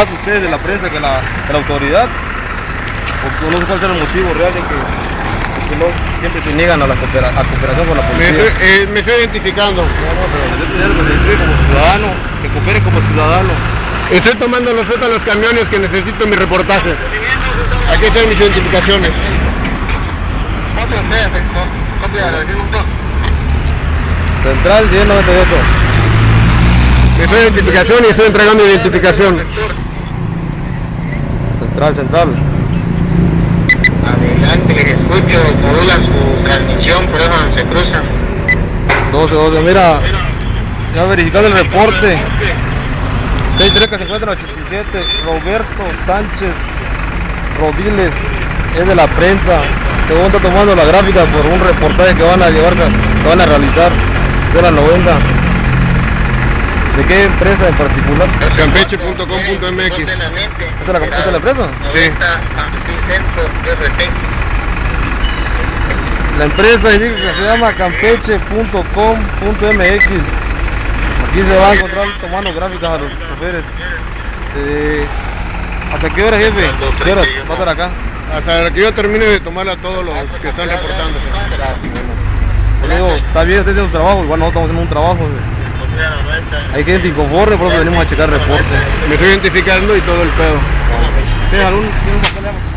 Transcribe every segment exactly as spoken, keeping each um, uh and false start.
más ustedes de la prensa que la, que la autoridad, porque no sé cuál será el motivo real de que, de que no, siempre se niegan a la coopera, a cooperación con la Me policía. estoy, eh, me estoy identificando. No, no, pero me estoy pidiendo que se identifique como ciudadano, que coopere como ciudadano. Estoy tomando los fotos a los camiones que necesito mi reportaje. Aquí están mis identificaciones. Central diez noventa y ocho. Estoy identificación y estoy entregando identificación. Central, central. Adelante, les escucho, modula su transmisión, por eso no se cruzan. doce, doce, mira, ya verificando el reporte. seis tres que se encuentra en ochenta y siete, Roberto Sánchez Rodiles, es de la prensa. Según está tomando la gráfica por un reportaje que van a llevarse, que van a realizar de la noventa. ¿De qué empresa en particular? Campeche punto com punto m x. ¿Esta es la, esta es la empresa? Sí. La empresa indica que se llama campeche punto com punto m x. Aquí se va a encontrar tomando gráficas a los choferes. Eh, ¿Hasta qué hora, jefe? ¿Qué horas va a estar acá? Hasta que yo termine de tomar a todos los que están reportando. Bueno, digo, está bien, usted hace su trabajo, igual nosotros estamos haciendo un trabajo. Hay gente inconforme, por eso venimos a checar reportes. Me estoy identificando y todo el pedo. ¿Tienes algún, ¿tienes un papel de agua?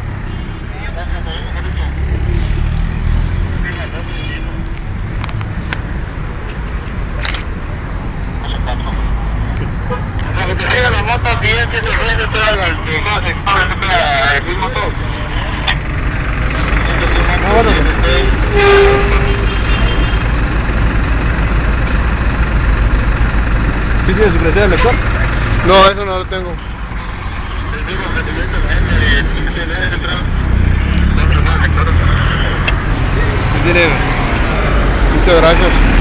La moto siguiente se prende todas las cosas, el mismo todo. ¿Sí tiene su credencial de lector? No, eso no lo tengo. Sí tiene. Muchas gracias.